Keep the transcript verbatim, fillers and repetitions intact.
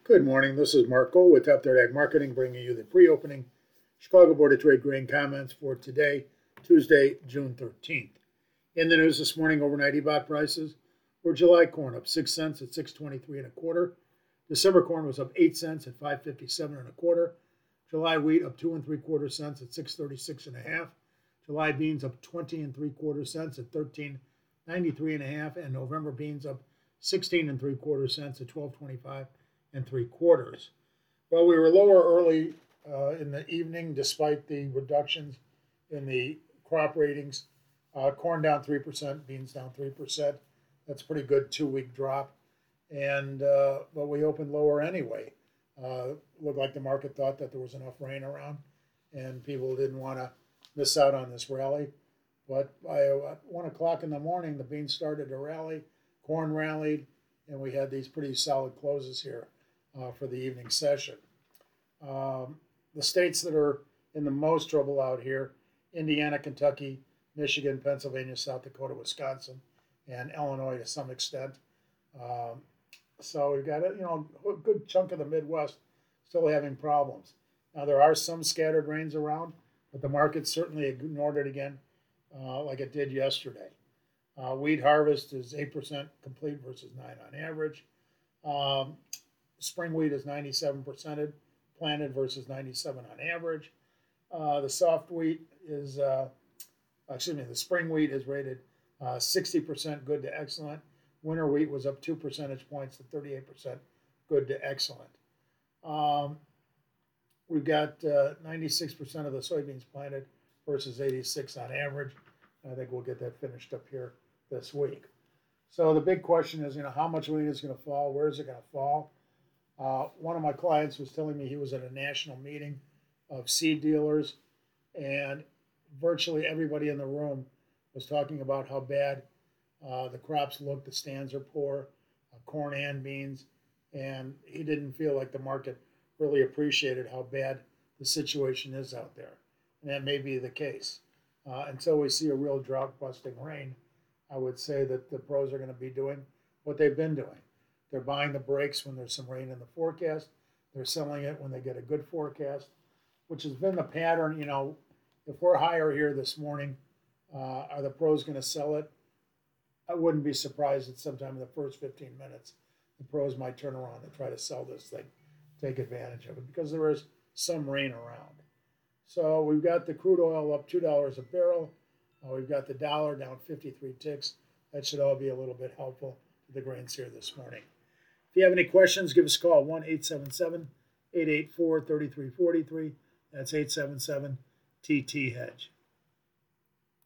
Good morning. This is Mark Gold with Top Third Ag Marketing, bringing you the pre-opening Chicago Board of Trade grain comments for today, Tuesday, June thirteenth. In the news this morning, overnight E B O T prices were July corn up six cents at six twenty-three and a quarter. December corn was up eight cents at five fifty-seven and a quarter. July wheat up two and three quarter cents at six thirty-six and a half. July beans up twenty and three quarter cents at thirteen ninety-three and a half, and November beans up sixteen and three quarter cents at twelve twenty-five and three quarters. Well, we were lower early uh, in the evening despite the reductions in the crop ratings. Uh, corn down three percent, beans down three percent. That's a pretty good two-week drop. And uh, but we opened lower anyway. Uh, looked like the market thought that there was enough rain around and people didn't want to miss out on this rally. But by uh, one o'clock in the morning, the beans started to rally, corn rallied, and we had these pretty solid closes here uh, for the evening session. Um, the states that are in the most trouble out here: Indiana, Kentucky, Michigan, Pennsylvania, South Dakota, Wisconsin, and Illinois to some extent. Um, so we've got a you know a good chunk of the Midwest still having problems. Now there are some scattered rains around, but the market certainly ignored it again, uh, like it did yesterday. Uh, wheat harvest is eight percent complete versus nine on average. Um, spring wheat is ninety-seven percent planted versus ninety-seven on average. Uh, the soft wheat is, uh, excuse me, the spring wheat is rated uh, sixty percent good to excellent. Winter wheat was up two percentage points to thirty-eight percent good to excellent. Um, we've got uh, ninety-six percent of the soybeans planted versus eighty-six on average. I think we'll get that finished up here this week. So the big question is, you know, how much wheat is going to fall? Where is it going to fall? Uh, one of my clients was telling me he was at a national meeting of seed dealers, and virtually everybody in the room was talking about how bad uh, the crops look. The stands are poor, uh, corn and beans, and he didn't feel like the market really appreciated how bad the situation is out there. And that may be the case. Uh, until we see a real drought-busting rain, I would say that the pros are going to be doing what they've been doing. They're buying the breaks when there's some rain in the forecast. They're selling it when they get a good forecast, which has been the pattern. You know, if we're higher here this morning, uh, are the pros going to sell it? I wouldn't be surprised that sometime in the first fifteen minutes, the pros might turn around and try to sell this thing, take advantage of it, because there is some rain around. So we've got the crude oil up two dollars a barrel. Uh, we've got the dollar down fifty-three ticks. That should all be a little bit helpful to the grains here this morning. If you have any questions, give us a call, one eight seven seven, eight eight four, three three four three. That's eight seven seven T T Hedge.